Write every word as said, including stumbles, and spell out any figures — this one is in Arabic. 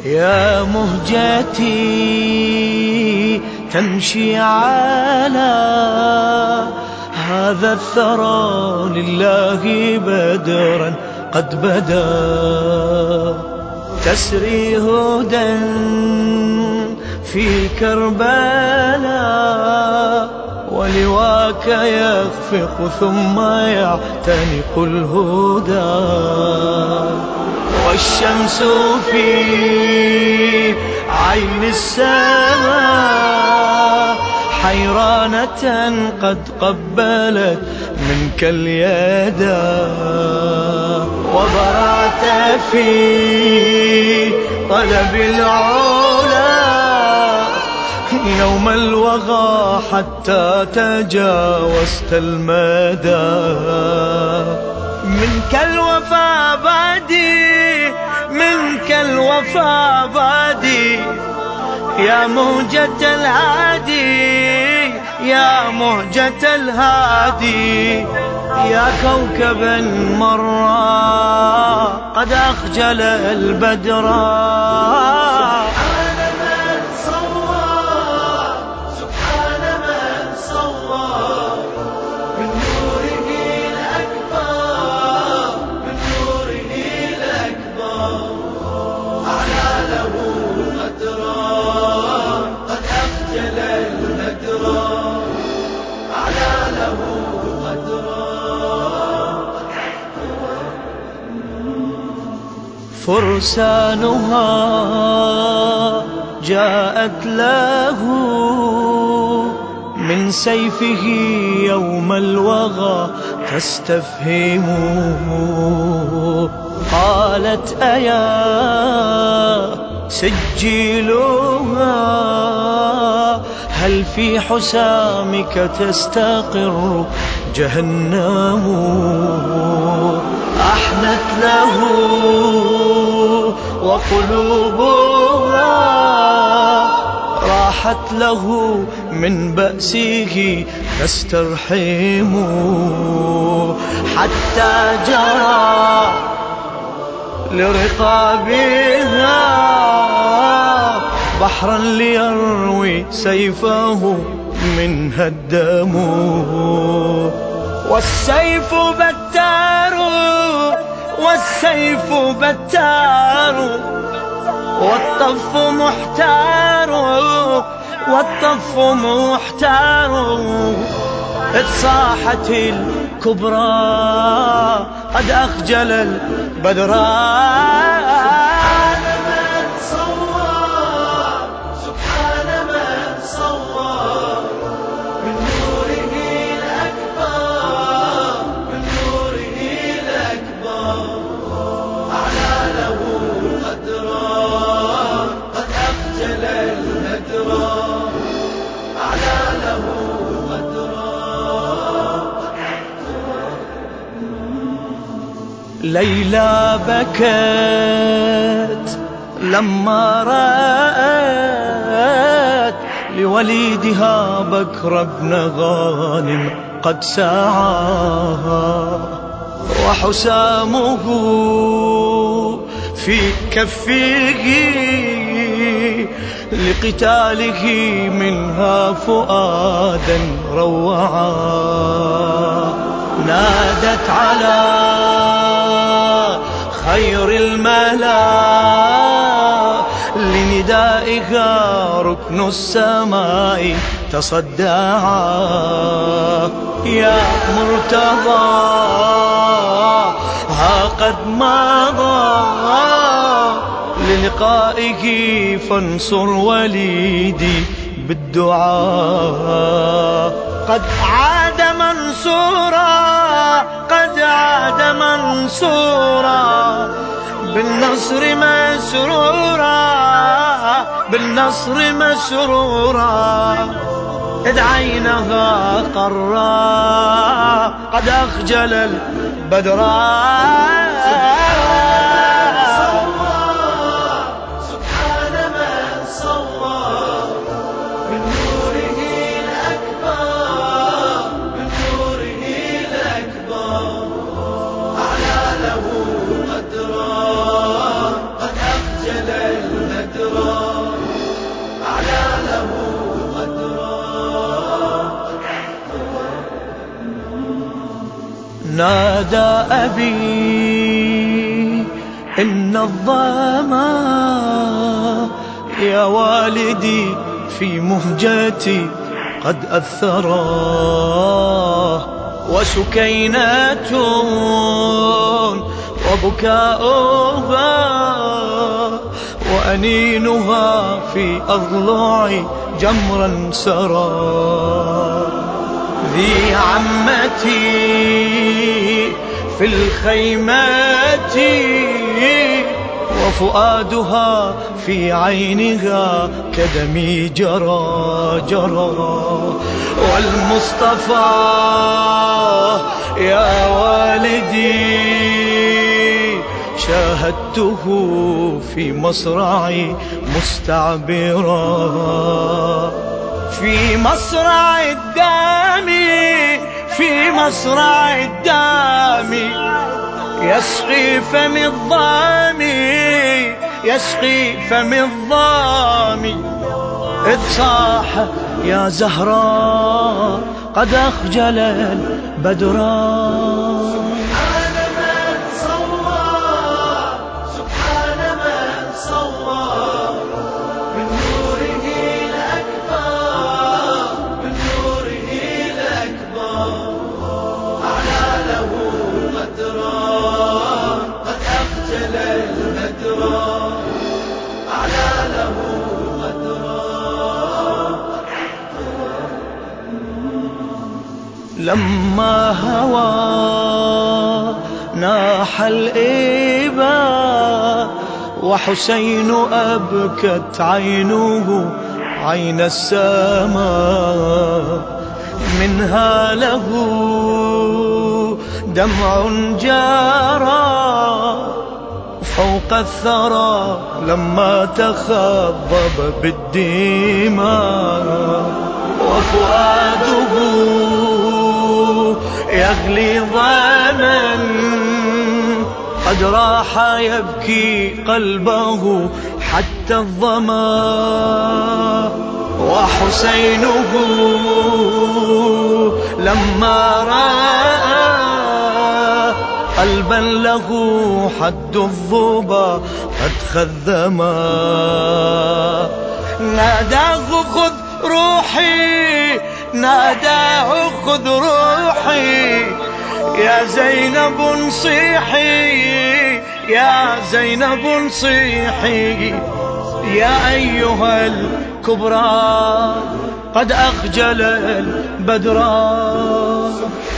يا مهجتي تمشي على هذا الثرى لله بدرا قد بدا، تسري هدى في كربلاء ولواك يخفق ثم يعتنق الهدى، والشمس في عين السماء حيرانة قد قبلت منك اليدا، وبرعت في طلب العلا يوم الوغى حتى تجاوزت المدى. منك الوفا بادي، منك الوفا بادي، يا مهجة الهادي، يا مهجة الهادي، يا كوكبا مرا قد أخجل البدرا. فرسانها جاءت له من سيفه يوم الوغى تستفهم، قالت أيا سجلها هل في حسامك تستقر جهنم، أحنت له وقلوبها راحت له من بأسه تسترحم، حتى جرى لرقابها بحرا ليروي سيفه منها الدم، والسيف بتار والسيف بتار والطف محتار والطف محتار، اتصاحت الكبرى قد أخجل البدرا. ليلى بكت لما رأت لوليدها بكر بن غانم قد سعى، وحسامه في كفه لقتاله منها فؤادا روعا، نادت على خير الملا لندائها ركن السماء تصدعا، يا مرتضى ها قد مضى للقائه فانصر وليدي بالدعاء، قد عاد منصورا قد عاد منصورا بالنصر مسرورا بالنصر مسرورا، إذ عينها قرا قد أخجل البدرا. أعلى له قدرا قد أخجل الهدى. نادى أبي إن الظما يا والدي في مهجتي قد أثراه، وسكينة وبكاؤها وأنينها في أضلعي جمرا سرى. ذي عمتي في الخيمات وفؤادها في عينها كدمي جرى جرى، والمصطفى يا والدي شاهدته في مصرعي مستعبرا، في مصرع الدم في مصرع الدم يسقي فم الظامي يسقي فم الظامي، إذ صاح يا زهراء قد أخجل البدرا. لما هوى ناح الإبا وحسين أبكت عينه عين السماء، منها له دمع جارى فوق الثرى لما تخضب بالدماء، وفؤاده يغلي ظما قد راح يبكي قلبه حتى الظما، وحسينه لما رأى قلبا له حد الظبا قد خذما، ناداه خذ روحي ناداه خذ روحي يا زينب صيحي يا زينب صيحي، يا أيها الكبرى قد أخجل البدرا.